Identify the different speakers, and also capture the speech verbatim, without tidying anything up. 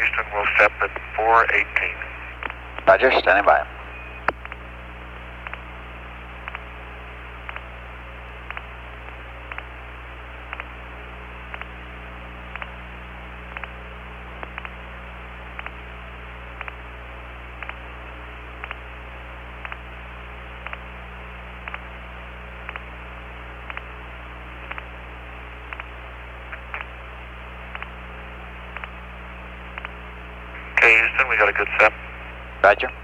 Speaker 1: Houston, we'll step at four eighteen.
Speaker 2: Roger, standing by.
Speaker 1: Okay, Houston, we got a good step.
Speaker 2: Roger.